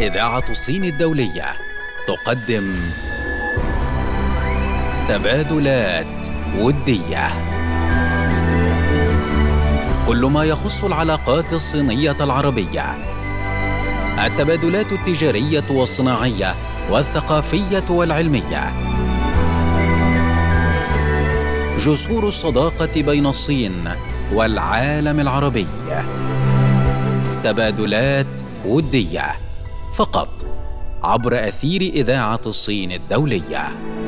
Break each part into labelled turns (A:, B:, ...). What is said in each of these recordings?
A: إذاعة الصين الدولية تقدم تبادلات ودية، كل ما يخص العلاقات الصينية العربية، التبادلات التجارية والصناعية والثقافية والعلمية، جسور الصداقة بين الصين والعالم العربي. تبادلات ودية فقط عبر أثير إذاعة الصين الدولية.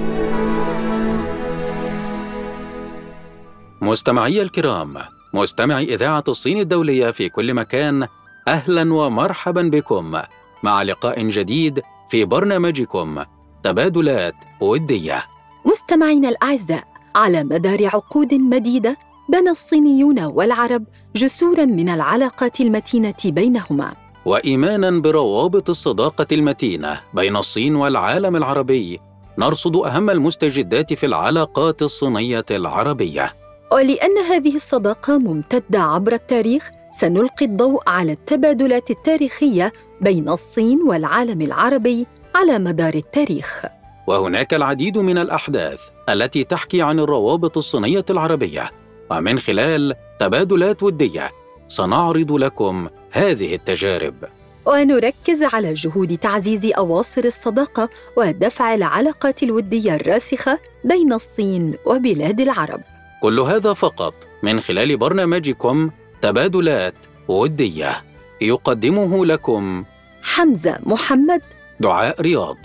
A: مستمعي الكرام، مستمعي إذاعة الصين الدولية في كل مكان، أهلاً ومرحباً بكم مع لقاء جديد في برنامجكم تبادلات ودية.
B: مستمعينا الأعزاء، على مدار عقود مديدة بنى الصينيون والعرب جسوراً من العلاقات المتينة بينهما،
A: وإيماناً بروابط الصداقة المتينة بين الصين والعالم العربي، نرصد أهم المستجدات في العلاقات الصينية العربية.
B: ولأن هذه الصداقة ممتدة عبر التاريخ، سنلقي الضوء على التبادلات التاريخية بين الصين والعالم العربي على مدار التاريخ.
A: وهناك العديد من الأحداث التي تحكي عن الروابط الصينية العربية، ومن خلال تبادلات ودية سنعرض لكم هذه التجارب،
B: ونركز على جهود تعزيز أواصر الصداقة ودفع العلاقات الودية الراسخة بين الصين وبلاد العرب.
A: كل هذا فقط من خلال برنامجكم تبادلات ودية، يقدمه لكم
B: حمزة محمد،
A: دعاء رياض.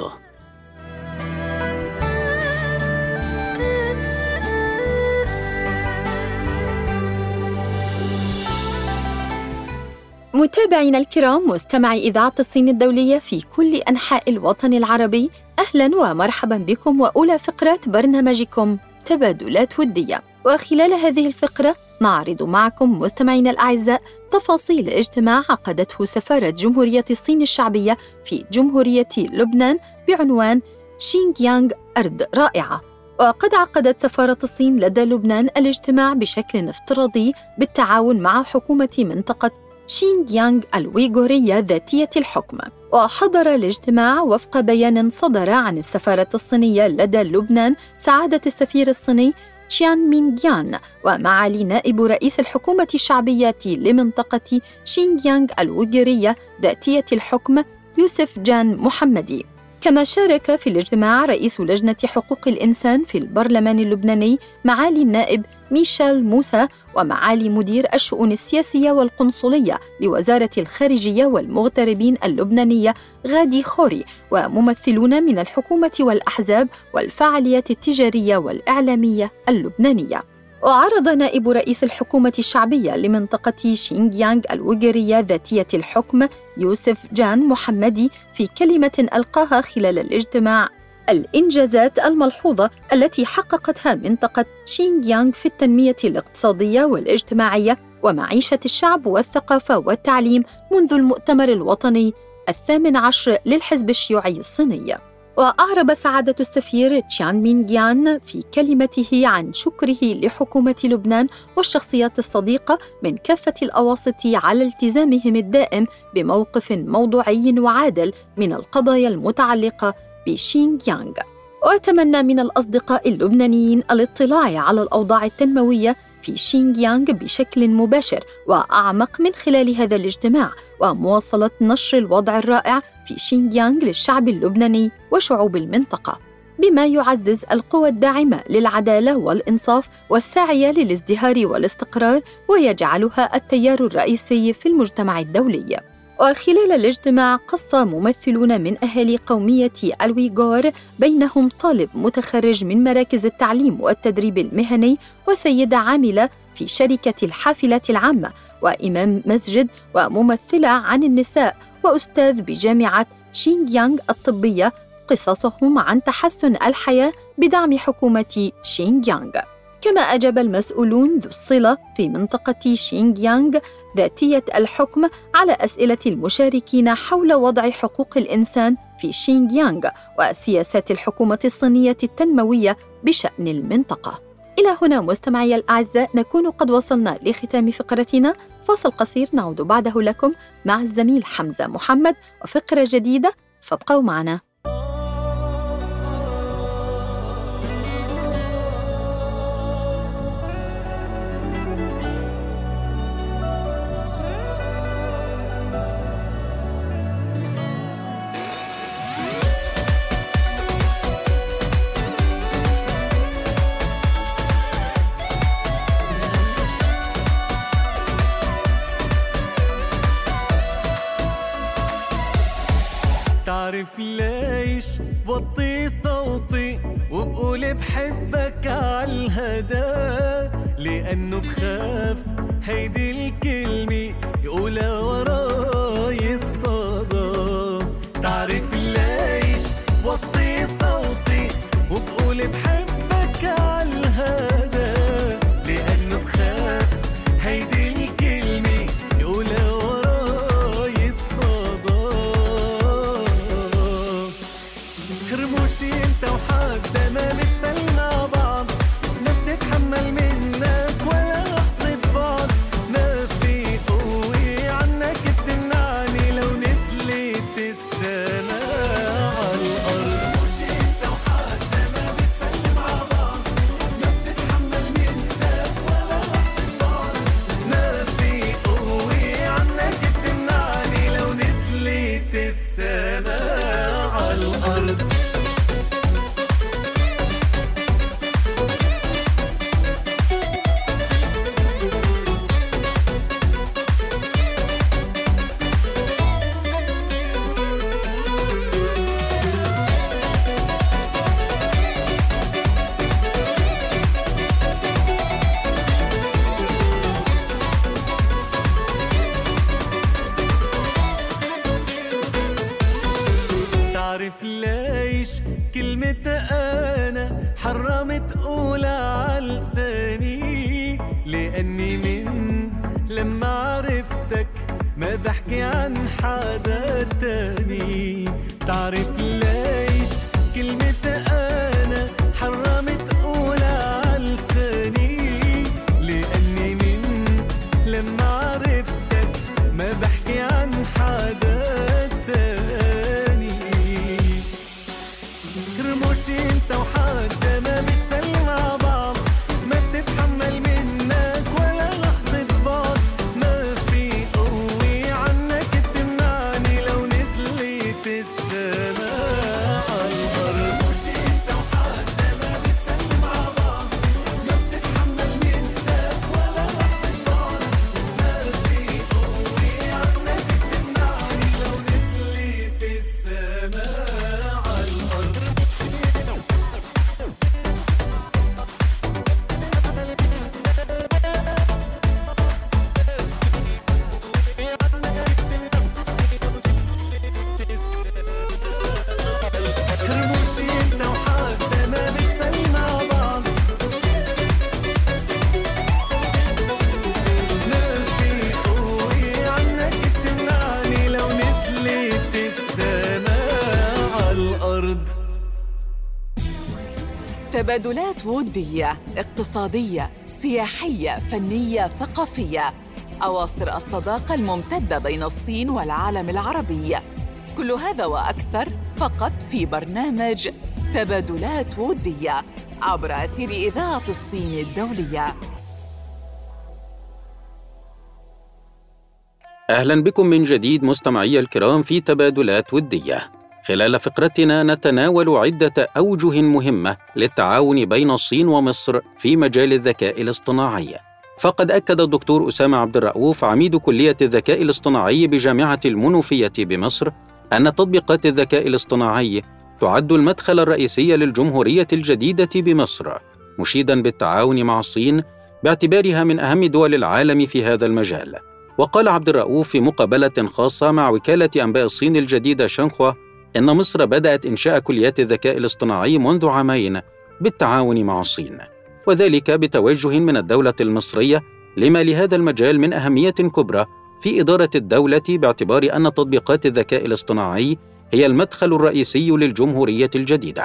B: متابعينا الكرام، مستمعي إذاعة الصين الدولية في كل أنحاء الوطن العربي، أهلاً ومرحباً بكم وأولى فقرات برنامجكم تبادلات ودية. وخلال هذه الفقرة نعرض معكم مستمعينا الأعزاء تفاصيل اجتماع عقدته سفارة جمهورية الصين الشعبية في جمهورية لبنان بعنوان شينجيانغ أرض رائعة. وقد عقدت سفارة الصين لدى لبنان الاجتماع بشكل افتراضي بالتعاون مع حكومة منطقة شينجيانغ الويغورية ذاتية الحكم. وحضر الاجتماع وفق بيان صدر عن السفارة الصينية لدى لبنان سعادة السفير الصيني تشيان مينغيان ومعالي نائب رئيس الحكومة الشعبية لمنطقة شينجيانغ الويغورية ذاتية الحكم يوسف جان محمدي. كما شارك في الاجتماع رئيس لجنة حقوق الإنسان في البرلمان اللبناني معالي النائب ميشيل موسى ومعالي مدير الشؤون السياسية والقنصلية لوزارة الخارجية والمغتربين اللبنانية غادي خوري، وممثلون من الحكومة والأحزاب والفعاليات التجارية والإعلامية اللبنانية. وعرض نائب رئيس الحكومة الشعبية لمنطقة شينجيانغ الويغورية ذاتية الحكم يوسف جان محمدي في كلمة ألقاها خلال الاجتماع الإنجازات الملحوظة التي حققتها منطقة شينجيانغ في التنمية الاقتصادية والاجتماعية ومعيشة الشعب والثقافة والتعليم منذ المؤتمر الوطني 18 للحزب الشيوعي الصيني. وأعرب سعادة السفير تشيان مينغيان في كلمته عن شكره لحكومة لبنان والشخصيات الصديقة من كافة الأواسط على التزامهم الدائم بموقف موضوعي وعادل من القضايا المتعلقة بشينجيانغ. وأتمنى من الأصدقاء اللبنانيين الاطلاع على الأوضاع التنموية في شينجيانغ بشكل مباشر وأعمق من خلال هذا الاجتماع، ومواصلة نشر الوضع الرائع في شينجيانغ للشعب اللبناني وشعوب المنطقة، بما يعزز القوى الداعمة للعدالة والإنصاف والساعية للازدهار والاستقرار، ويجعلها التيار الرئيسي في المجتمع الدولي. وخلال الاجتماع قص ممثلون من أهالي قومية الويغور، بينهم طالب متخرج من مراكز التعليم والتدريب المهني، وسيدة عاملة في شركة الحافلات العامة، وإمام مسجد، وممثلة عن النساء، وأستاذ بجامعة شينجيانغ الطبية، قصصهم عن تحسن الحياة بدعم حكومة شينجيانغ. كما أجاب المسؤولون ذو الصلة في منطقة شينجيانغ ذاتية الحكم على أسئلة المشاركين حول وضع حقوق الإنسان في شينجيانغ وسياسات الحكومة الصينية التنموية بشأن المنطقة. إلى هنا مستمعي الأعزاء نكون قد وصلنا لختام فقرتنا. فاصل قصير نعود بعده لكم مع الزميل حمزة محمد وفقرة جديدة، فابقوا معنا.
C: تعرف ليش بوطي صوتي وبقول بحبك عالهدى؟ لأنه بخاف هيدي الكلمة يقولها وراي الصدى. تعرف ليش بوطي صوتي وبقول بحبك عالهدى؟ لأنه بخاف هيدي الكلمة يقولها وراي الصدى. خرموشي انت وحدة ما بتسلي مع بعض، ما بتتحمل منك ولا لحظة بعد، ما في قوة عنك بتمنعني لو نزلت السماء عالأرض. خرموشي انت وحدة ما بتسلي مع بعض، ما بتتحمل منك ولا لحظة بعد، ما في قوة عنك بتمنعني لو نزلت السماء عالأرض. تعرف ليش كلمة أنا حرمت أقولها عاللساني؟ لأني من لما عرفتك ما بحكي عن حدا تاني. تعرف ليش كلمة أنا حرمت أقولها عاللساني؟ لأني من لما عرفتك ما بحكي عن حدا تاني. رموشي انت وحدة ما بتسلي مع بعض، ما بتتحمل منك ولا لحظة بعد، ما في قوة عنك بتمنعني لو نزلت السماء عالأرض. رموشي انت وحدة ما بتسلي مع بعض، ما بتتحمل منك ولا لحظة بعد، ما في قوة عنك بتمنعني لو نزلت السماء عالأرض. رموشي انت وحدة ما بتسلي مع بعض، ما في قوة عنك بتمنعني لو نزلت السماء عالأرض.
D: تبادلات ودية، اقتصادية، سياحية، فنية، ثقافية، أواصر الصداقة الممتدة بين الصين والعالم العربي. كل هذا وأكثر فقط في برنامج تبادلات ودية عبر أثير إذاعة الصين الدولية.
A: أهلا بكم من جديد مستمعي الكرام في تبادلات ودية. خلال فقرتنا نتناول عدة أوجه مهمة للتعاون بين الصين ومصر في مجال الذكاء الاصطناعي. فقد أكد الدكتور أسامة عبد الرؤوف عميد كلية الذكاء الاصطناعي بجامعة المنوفية بمصر أن تطبيقات الذكاء الاصطناعي تعد المدخل الرئيسي للجمهورية الجديدة بمصر، مشيداً بالتعاون مع الصين باعتبارها من أهم دول العالم في هذا المجال. وقال عبد الرؤوف في مقابلة خاصة مع وكالة أنباء الصين الجديدة شنخوا إن مصر بدأت إنشاء كليات الذكاء الاصطناعي منذ عامين بالتعاون مع الصين، وذلك بتوجه من الدولة المصرية لما لهذا المجال من أهمية كبرى في إدارة الدولة، باعتبار أن تطبيقات الذكاء الاصطناعي هي المدخل الرئيسي للجمهورية الجديدة.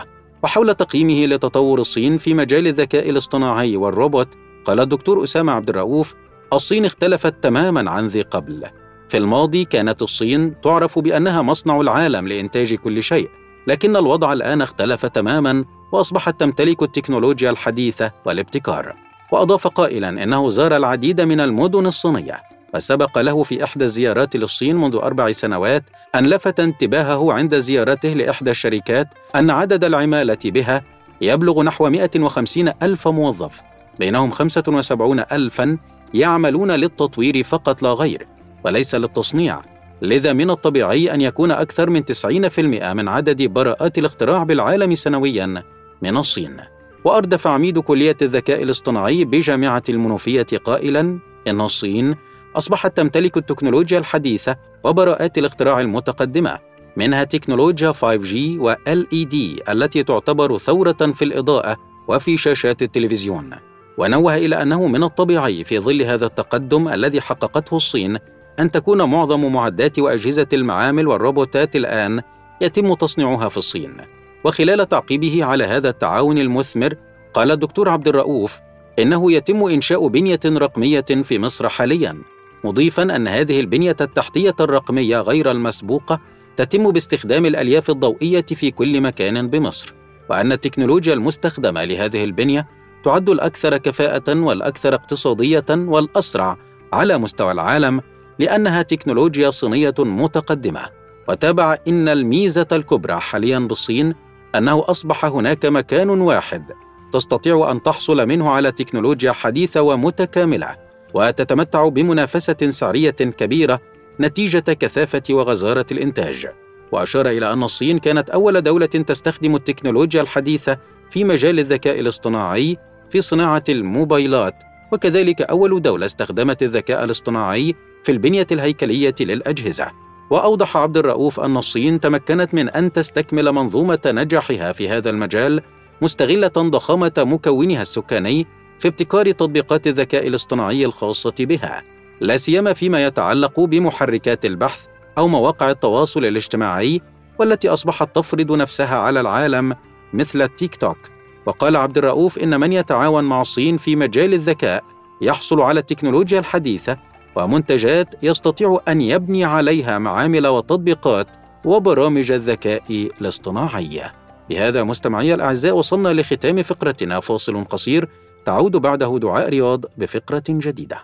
A: وحول تقييمه لتطور الصين في مجال الذكاء الاصطناعي والروبوت، قال الدكتور أسامة عبد الرؤوف: الصين اختلفت تماماً عن ذي قبل. في الماضي كانت الصين تعرف بأنها مصنع العالم لإنتاج كل شيء، لكن الوضع الآن اختلف تماماً، وأصبحت تمتلك التكنولوجيا الحديثة والابتكار. وأضاف قائلاً إنه زار العديد من المدن الصينية، وسبق له في إحدى الزيارات للصين منذ 4 سنوات أن لفت انتباهه عند زيارته لإحدى الشركات أن عدد العمالة بها يبلغ نحو 150 ألف موظف، بينهم 75 ألفاً يعملون للتطوير فقط لا غير، وليس للتصنيع. لذا من الطبيعي أن يكون أكثر من 90% من عدد براءات الاختراع بالعالم سنوياً من الصين. وأردف عميد كلية الذكاء الاصطناعي بجامعة المنوفية قائلاً: إن الصين أصبحت تمتلك التكنولوجيا الحديثة وبراءات الاختراع المتقدمة، منها تكنولوجيا 5G و LED التي تعتبر ثورة في الإضاءة وفي شاشات التلفزيون. ونوه إلى أنه من الطبيعي في ظل هذا التقدم الذي حققته الصين أن تكون معظم معدات وأجهزة المعامل والروبوتات الآن يتم تصنيعها في الصين. وخلال تعقيبه على هذا التعاون المثمر، قال الدكتور عبد الرؤوف: إنه يتم إنشاء بنية رقمية في مصر حالياً، مضيفاً أن هذه البنية التحتية الرقمية غير المسبوقة تتم باستخدام الألياف الضوئية في كل مكان بمصر، وأن التكنولوجيا المستخدمة لهذه البنية تعد الأكثر كفاءة والأكثر اقتصادية والأسرع على مستوى العالم، لأنها تكنولوجيا صينية متقدمة. وتابع: إن الميزة الكبرى حالياً بالصين أنه أصبح هناك مكان واحد تستطيع أن تحصل منه على تكنولوجيا حديثة ومتكاملة، وتتمتع بمنافسة سعرية كبيرة نتيجة كثافة وغزارة الإنتاج. وأشار إلى أن الصين كانت أول دولة تستخدم التكنولوجيا الحديثة في مجال الذكاء الاصطناعي في صناعة الموبايلات، وكذلك أول دولة استخدمت الذكاء الاصطناعي في البنية الهيكلية للأجهزة. وأوضح عبد الرؤوف أن الصين تمكنت من أن تستكمل منظومة نجاحها في هذا المجال، مستغلة ضخامة مكونها السكاني في ابتكار تطبيقات الذكاء الاصطناعي الخاصة بها، لا سيما فيما يتعلق بمحركات البحث أو مواقع التواصل الاجتماعي، والتي أصبحت تفرض نفسها على العالم مثل التيك توك. وقال عبد الرؤوف: إن من يتعاون مع الصين في مجال الذكاء يحصل على التكنولوجيا الحديثة ومنتجات يستطيع أن يبني عليها معامل وتطبيقات وبرامج الذكاء الاصطناعي. بهذا مستمعي الأعزاء وصلنا لختام فقرتنا، فاصل قصير تعود بعده دعاء رياض بفقرة جديدة.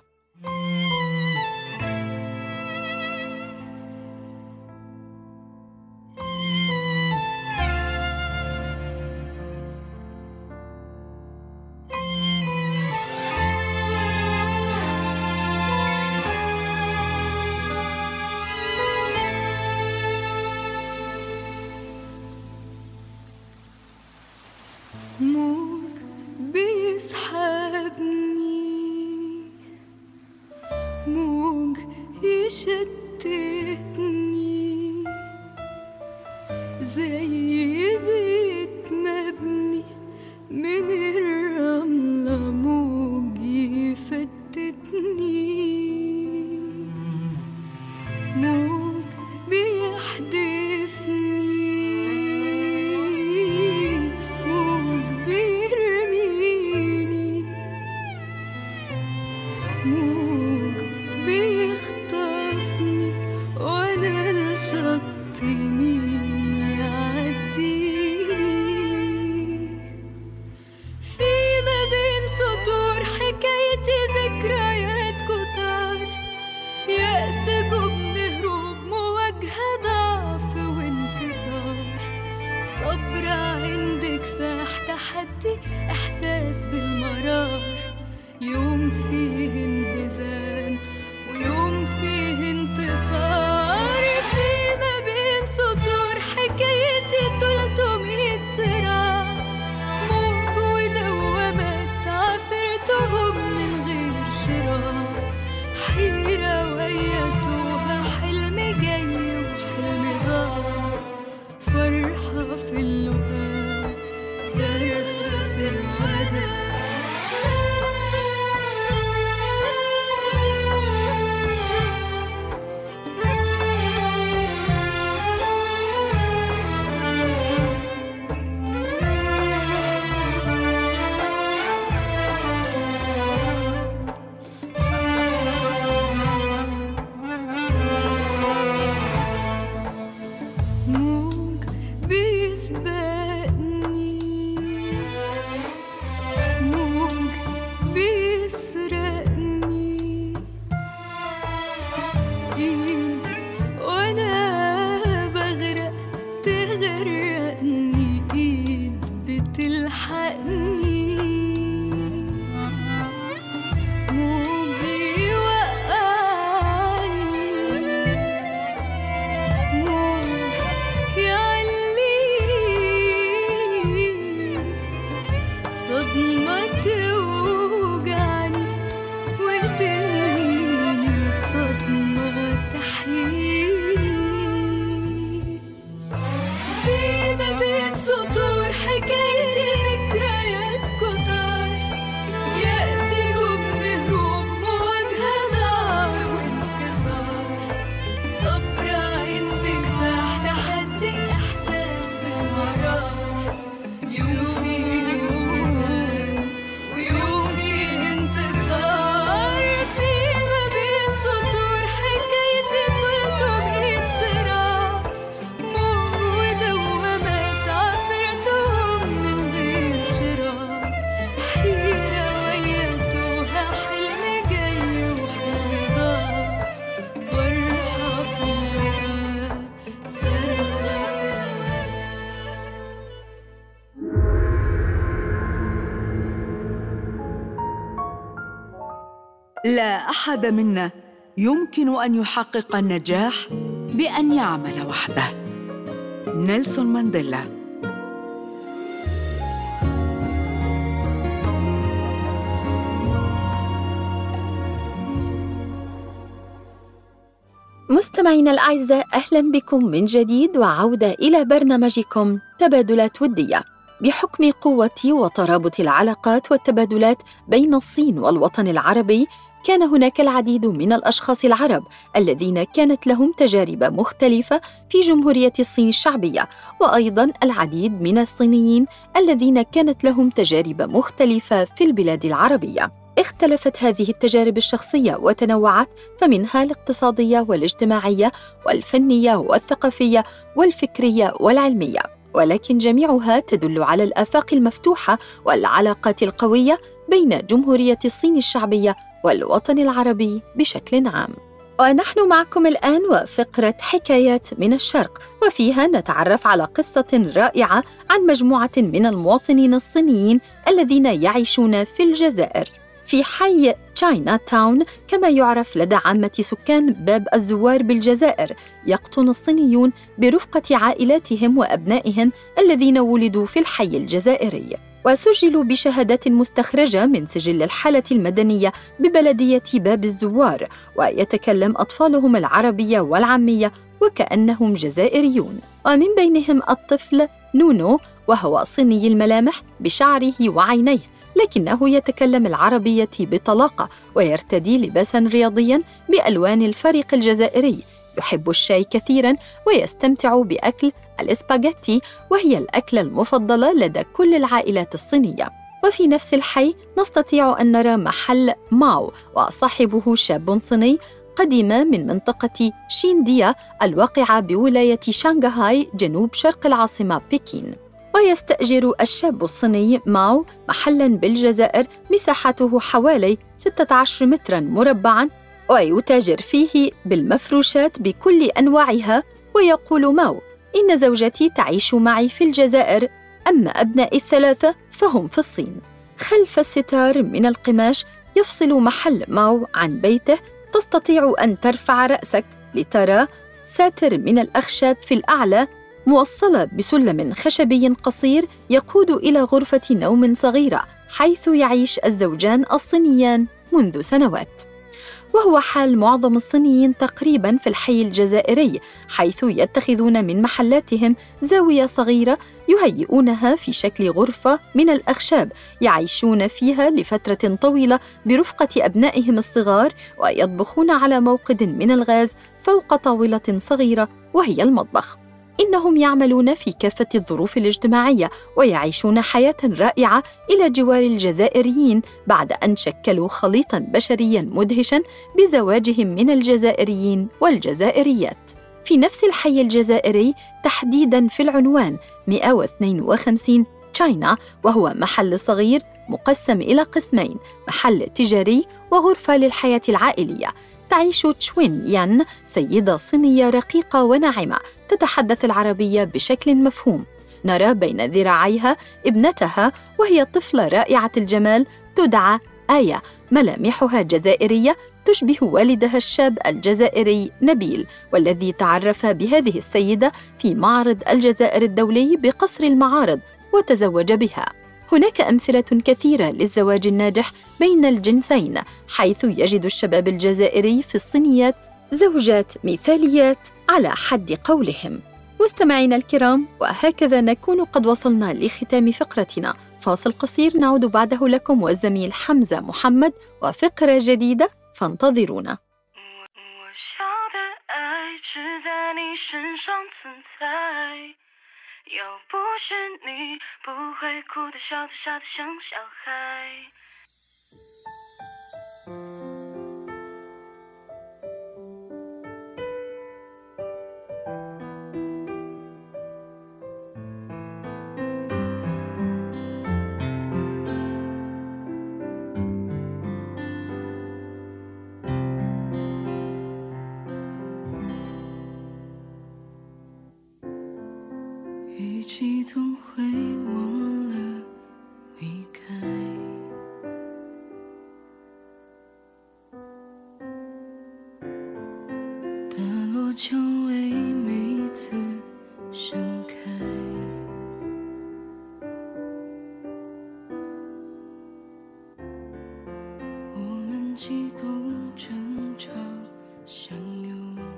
E: موج بيسحبني، موج يشتتني، زي بيت مبني من الرملة، موج يفتتني، موج بيحدفني، موج بيخطفني.
D: لا أحد منا يمكن أن يحقق النجاح بأن يعمل وحده. نيلسون مانديلا.
B: مستمعينا الأعزاء، أهلا بكم من جديد وعودة إلى برنامجكم تبادلات ودية. بحكم قوة وترابط العلاقات والتبادلات بين الصين والوطن العربي، كان هناك العديد من الأشخاص العرب الذين كانت لهم تجارب مختلفة في جمهورية الصين الشعبية، وأيضاً العديد من الصينيين الذين كانت لهم تجارب مختلفة في البلاد العربية. اختلفت هذه التجارب الشخصية وتنوعت، فمنها الاقتصادية والاجتماعية والفنية والثقافية والفكرية والعلمية، ولكن جميعها تدل على الآفاق المفتوحة والعلاقات القوية بين جمهورية الصين الشعبية والوطن العربي بشكل عام. ونحن معكم الآن وفقرة حكايات من الشرق، وفيها نتعرف على قصة رائعة عن مجموعة من المواطنين الصينيين الذين يعيشون في الجزائر. في حي تشاينا تاون كما يعرف لدى عامة سكان باب الزوار بالجزائر، يقطن الصينيون برفقة عائلاتهم وأبنائهم الذين ولدوا في الحي الجزائري، وسجلوا بشهادات مستخرجة من سجل الحالة المدنية ببلدية باب الزوار، ويتكلم أطفالهم العربية والعامية وكأنهم جزائريون. ومن بينهم الطفل نونو، وهو صيني الملامح بشعره وعينيه، لكنه يتكلم العربية بطلاقة ويرتدي لباساً رياضياً بألوان الفريق الجزائري. يحب الشاي كثيراً ويستمتع بأكل الإسباغيتي، وهي الأكلة المفضلة لدى كل العائلات الصينية. وفي نفس الحي نستطيع أن نرى محل ماو، وصاحبه شاب صيني قدم من منطقة شينديا الواقعة بولاية شانغهاي جنوب شرق العاصمة بكين. ويستأجر الشاب الصيني ماو محلاً بالجزائر مساحته حوالي 16 متراً مربعاً، ويتاجر فيه بالمفروشات بكل أنواعها. ويقول ماو: إن زوجتي تعيش معي في الجزائر، أما أبنائي الثلاثة فهم في الصين. خلف الستار من القماش يفصل محل ماو عن بيته، تستطيع أن ترفع رأسك لترى ساتر من الأخشاب في الأعلى، موصلة بسلم خشبي قصير يقود إلى غرفة نوم صغيرة حيث يعيش الزوجان الصينيان منذ سنوات. وهو حال معظم الصينيين تقريباً في الحي الجزائري، حيث يتخذون من محلاتهم زاوية صغيرة يهيئونها في شكل غرفة من الأخشاب يعيشون فيها لفترة طويلة برفقة أبنائهم الصغار، ويطبخون على موقد من الغاز فوق طاولة صغيرة وهي المطبخ. إنهم يعملون في كافة الظروف الاجتماعية ويعيشون حياة رائعة إلى جوار الجزائريين، بعد أن شكلوا خليطاً بشرياً مدهشاً بزواجهم من الجزائريين والجزائريات. في نفس الحي الجزائري تحديداً في العنوان 152 تشاينا، وهو محل صغير مقسم إلى قسمين: محل تجاري وغرفة للحياة العائلية. تعيش تشوين يان، سيدة صينية رقيقة وناعمة تتحدث العربية بشكل مفهوم. نرى بين ذراعيها ابنتها، وهي طفلة رائعة الجمال تدعى آية، ملامحها جزائرية تشبه والدها الشاب الجزائري نبيل، والذي تعرف بهذه السيدة في معرض الجزائر الدولي بقصر المعارض وتزوج بها. هناك أمثلة كثيرة للزواج الناجح بين الجنسين، حيث يجد الشباب الجزائري في الصينيات زوجات مثاليات على حد قولهم. مستمعينا الكرام، وهكذا نكون قد وصلنا لختام فقرتنا. فاصل قصير نعود بعده لكم والزميل حمزة محمد وفقرة جديدة، فانتظرونا.
E: 雨季总会忘了离开， 我蔷薇每一次盛开。我们激动争吵，相拥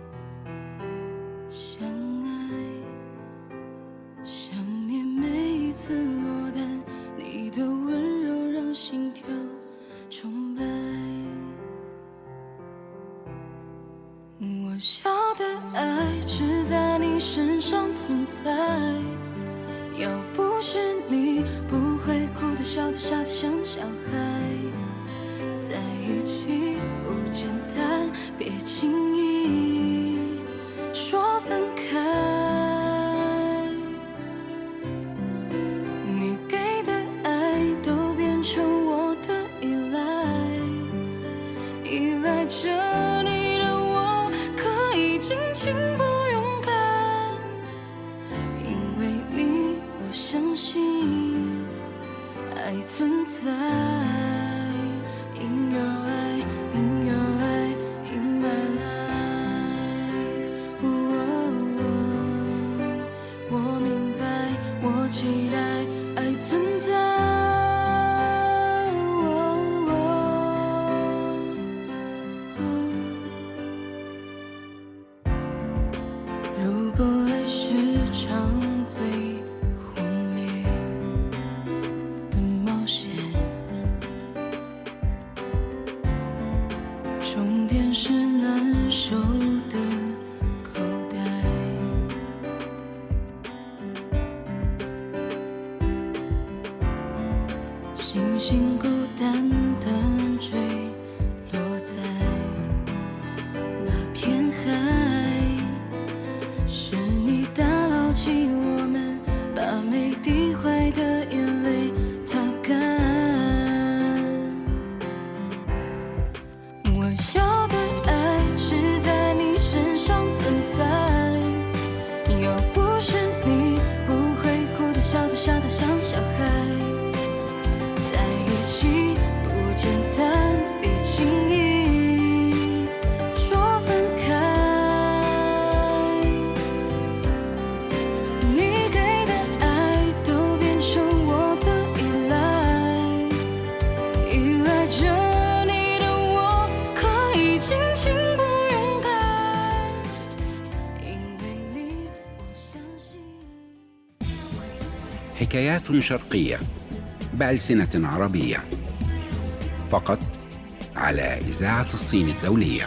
E: 相爱，想念每一次落单，你的温柔让心跳崇拜。我要的爱只在你身上存在，要不是你，不会哭得笑得傻得像小孩。在一起不简单，别轻易说分开。你给的爱都变成我的依赖，依赖着你的我可以尽情不勇敢，因为你我相信爱存在。In your eye, in your eye, in my life. 我明白，我期待爱存在。如果爱是场最轰烈的冒险，终点是难受的口袋。星星孤单单坠落在那片海，是你打捞起我们，把每滴坏的眼泪擦干。我要的爱只在你身上存在，要不是你，不会哭得笑得傻得像小孩。在一起不简单，别轻易说分开。你给的爱都变成我的依赖，依赖着你的我可以尽情不勇敢，因为你我相信。
F: حكايات شرقية بألسنة عربية فقط على إذاعة الصين الدولية.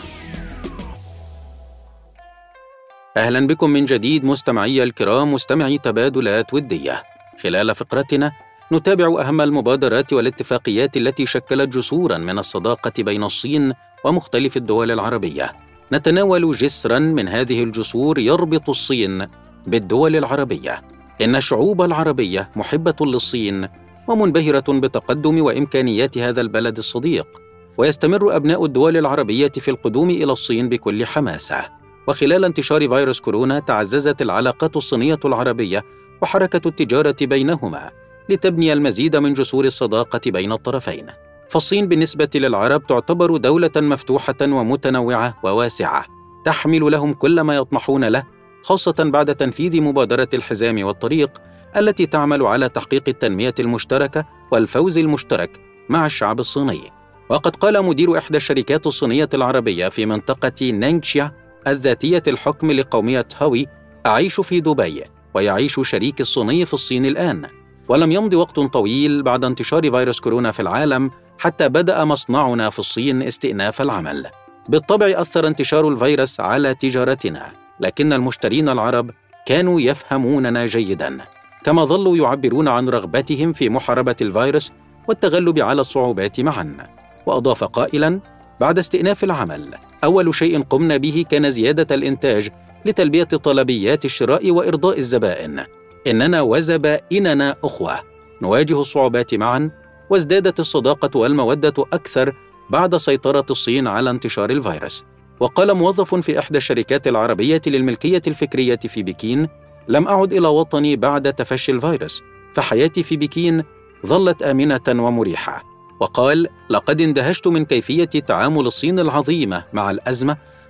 A: أهلا بكم من جديد مستمعي الكرام، مستمعي تبادلات ودية. خلال فقرتنا نتابع أهم المبادرات والاتفاقيات التي شكلت جسوراً من الصداقة بين الصين ومختلف الدول العربية. نتناول جسراً من هذه الجسور يربط الصين بالدول العربية. إن الشعوب العربية محبة للصين ومنبهرة بتقدم وإمكانيات هذا البلد الصديق، ويستمر أبناء الدول العربية في القدوم إلى الصين بكل حماسة. وخلال انتشار فيروس كورونا تعززت العلاقات الصينية العربية وحركة التجارة بينهما لتبني المزيد من جسور الصداقة بين الطرفين. فالصين بالنسبة للعرب تعتبر دولة مفتوحة ومتنوعة وواسعة، تحمل لهم كل ما يطمحون له، خاصة بعد تنفيذ مبادرة الحزام والطريق التي تعمل على تحقيق التنمية المشتركة والفوز المشترك مع الشعب الصيني. وقد قال مدير إحدى الشركات الصينية العربية في منطقة نانجشيا الذاتية الحكم لقومية هاوي: أعيش في دبي ويعيش شريكي الصيني في الصين الآن. ولم يمض وقت طويل بعد انتشار فيروس كورونا في العالم حتى بدأ مصنعنا في الصين استئناف العمل. بالطبع أثر انتشار الفيروس على تجارتنا، لكن المشترين العرب كانوا يفهموننا جيداً، كما ظلوا يعبرون عن رغبتهم في محاربة الفيروس والتغلب على الصعوبات معاً. وأضاف قائلاً: بعد استئناف العمل أول شيء قمنا به كان زيادة الإنتاج لتلبية طلبيات الشراء وإرضاء الزبائن. إننا وزبائننا أخوة، نواجه الصعوبات معاً، وازدادت الصداقة والمودة أكثر بعد سيطرة الصين على انتشار الفيروس. وقال موظف في إحدى الشركات العربية للملكية الفكرية في بكين: لم أعد إلى وطني بعد تفشي الفيروس، فحياتي في بكين ظلت آمنة ومريحة. وقال: لقد اندهشت من كيفية تعامل الصين العظيمة مع الأزمة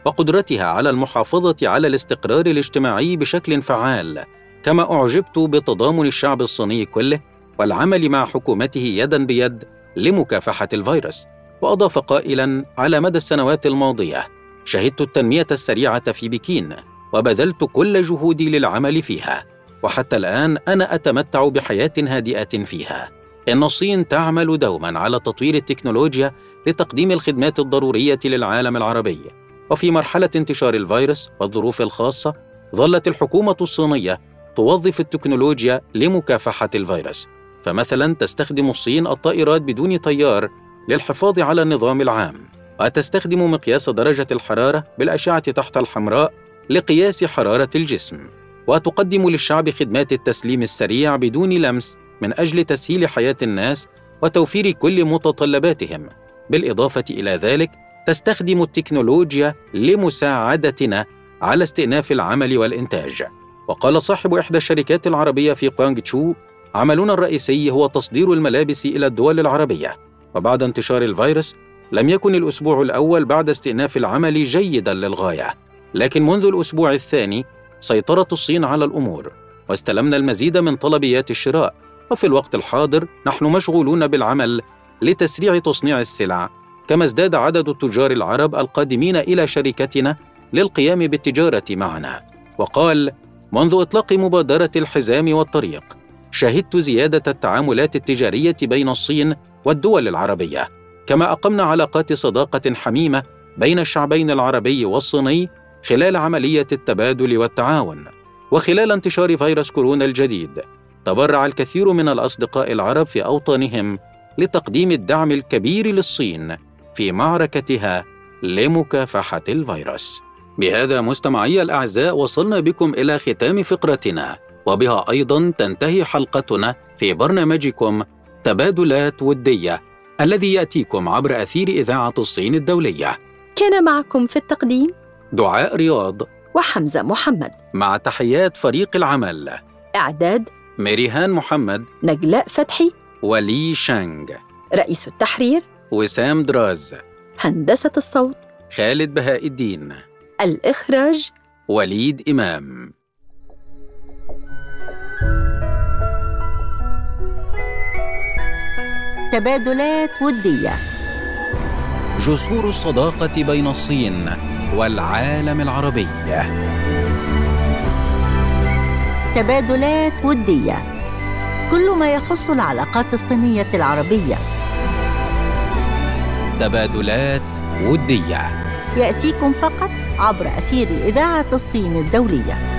A: وقدرتها على المحافظة على الاستقرار الاجتماعي بشكل فعال. كما أعجبت بتضامن الشعب الصيني كله والعمل مع حكومته يداً بيد لمكافحة الفيروس. وأضاف قائلاً: على مدى السنوات الماضية شهدت التنمية السريعة في بكين وبذلت كل جهودي للعمل فيها، وحتى الآن أنا أتمتع بحياة هادئة فيها. إن الصين تعمل دوماً على تطوير التكنولوجيا لتقديم الخدمات الضرورية للعالم العربي. وفي مرحلة انتشار الفيروس والظروف الخاصة ظلت الحكومة الصينية توظف التكنولوجيا لمكافحة الفيروس. فمثلاً تستخدم الصين الطائرات بدون طيار للحفاظ على النظام العام، وتستخدم مقياس درجة الحرارة بالأشعة تحت الحمراء لقياس حرارة الجسم، وتقدم للشعب خدمات التسليم السريع بدون لمس من أجل تسهيل حياة الناس وتوفير كل متطلباتهم. بالإضافة إلى ذلك تستخدم التكنولوجيا لمساعدتنا على استئناف العمل والإنتاج. وقال صاحب إحدى الشركات العربية في غوانغتشو: عملنا الرئيسي هو تصدير الملابس إلى الدول العربية. وبعد انتشار الفيروس لم يكن الأسبوع الأول بعد استئناف العمل جيداً للغاية، لكن منذ الأسبوع الثاني سيطرت الصين على الأمور واستلمنا المزيد من طلبيات الشراء. وفي الوقت الحاضر نحن مشغولون بالعمل لتسريع تصنيع السلع، كما ازداد عدد التجار العرب القادمين إلى شركتنا للقيام بالتجارة معنا. وقال: منذ إطلاق مبادرة الحزام والطريق شهدت زيادة التعاملات التجارية بين الصين والدول العربية، كما أقمنا علاقات صداقة حميمة بين الشعبين العربي والصيني خلال عملية التبادل والتعاون. وخلال انتشار فيروس كورونا الجديد تبرع الكثير من الأصدقاء العرب في أوطانهم لتقديم الدعم الكبير للصين في معركتها لمكافحة الفيروس. بهذا مستمعي الأعزاء وصلنا بكم إلى ختام فقرتنا، وبها أيضاً تنتهي حلقتنا في برنامجكم تبادلات ودية الذي يأتيكم عبر أثير إذاعة الصين الدولية.
B: كان معكم في التقديم
A: دعاء رياض
B: وحمزة محمد،
A: مع تحيات فريق العمل:
B: إعداد
A: ميريهان محمد،
B: نجلاء فتحي،
A: ولي شانغ،
B: رئيس التحرير
A: وسام دراز،
B: هندسة الصوت
A: خالد بهاء الدين،
B: الإخراج
A: وليد إمام.
G: تبادلات ودية،
A: جسور الصداقة بين الصين والعالم العربي.
G: تبادلات ودية، كل ما يخص العلاقات الصينية العربية.
A: تبادلات ودية
G: يأتيكم فقط عبر أثير إذاعة الصين الدولية.